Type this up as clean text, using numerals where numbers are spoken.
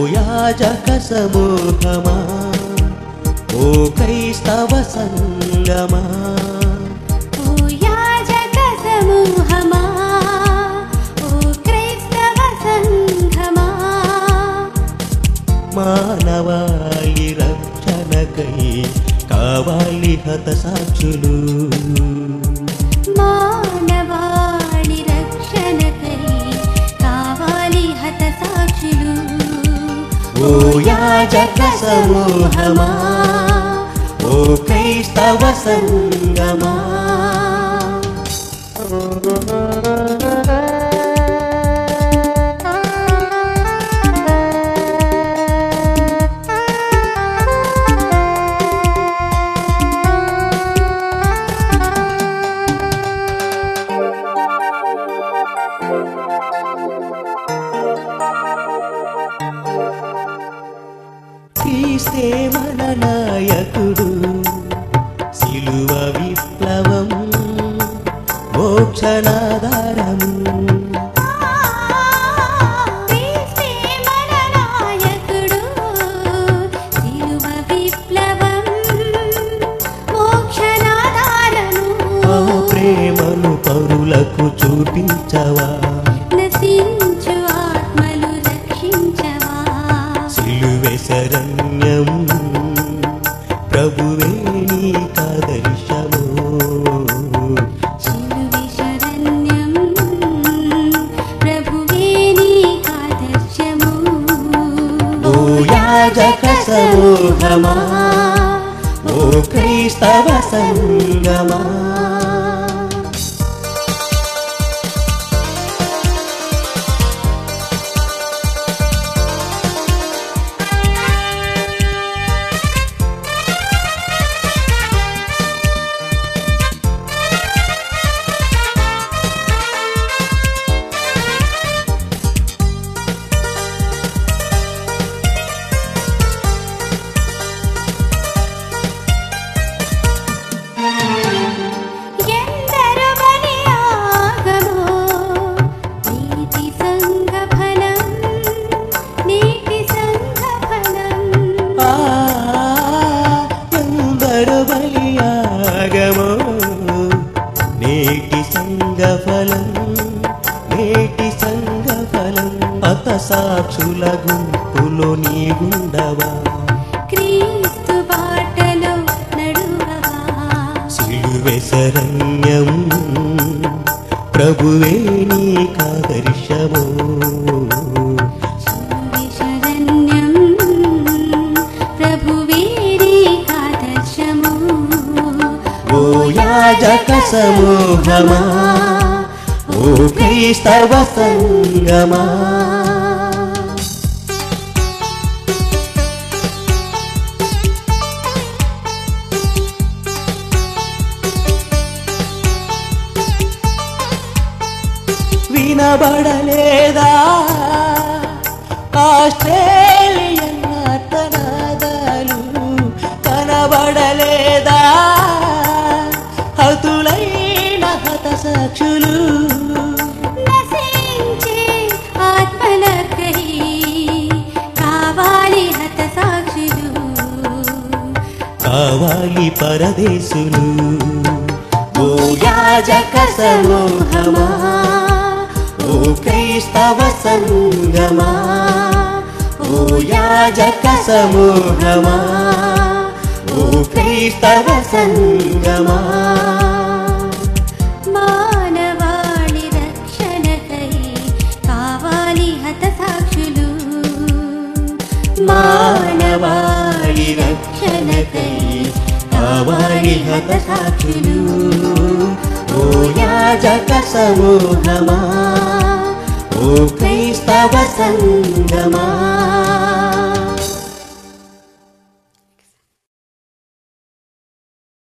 యాజక సమూహమా ఓ క్రైస్తవ సంగమా ఓ యాజక సమూహమా ఓ క్రైస్తవ సంఘమా మానవాళి రక్షణకై కావాలి హతసాక్షులు మానవాళి రక్షణకై కావాలి హతసాక్షులు ఓ యాజక సమూహమా ఓ క్రైస్తవ సంగమా క్రీస్తే మన నాయకుడు సిలువ విప్లవం మోక్షనాధారము క్రీస్తే మన నాయకుడు సిలువ విప్లవం మోక్షనాధారము ఆ ప్రేమను పరులకు చూపించవా నశించు ఆత్మలు రక్షించవా సిలువే శరణ్యం ప్రభువే నీకాదర్శము శిలువే శరణ్యం ప్రభువే నీకాదర్శము ఓ యాజక సమూహమా ఓ క్రైస్తవ సంగమా ఎందరు బలియాగమో నీతి సంఘ ఫలం నీతి సంఘ ఫలం ఆ ఎందరు బలియాగమో నేటి సంఘఫలం నేటి సంఘఫలం హతసాక్షుల గుంపులో నీగుండవా క్రీస్తు బాటలో నడువవా సిలువే శరణ్యం ప్రభువే నీకాదర్శము శిలువే శరణ్యం ప్రభువే నీకాదర్శము ఓ యాజక సమూహమా ఓ క్రైస్తవ సంగమా వినబడలేదా ఆస్ట్రేలియన్ ఆర్తనాదాలు కనబడలేదా హతులైన హతసాక్షులు నశించే ఆత్మలకై కావాలి హతసాక్షులు కావాలి పరదేశులు ఓ యాజక సమూహమా ఓ క్రైస్తవ సంగమా ఓ యాజక సమూహమా ఓ క్రైస్తవ సంగమా మానవాళి రక్షణకై కావాలి హతసాక్షులు మానవాళి రక్షణకై కావాలి హతసాక్షులు ఓ యాజక సమూహమా ఓ క్రైస్తవ సంగమా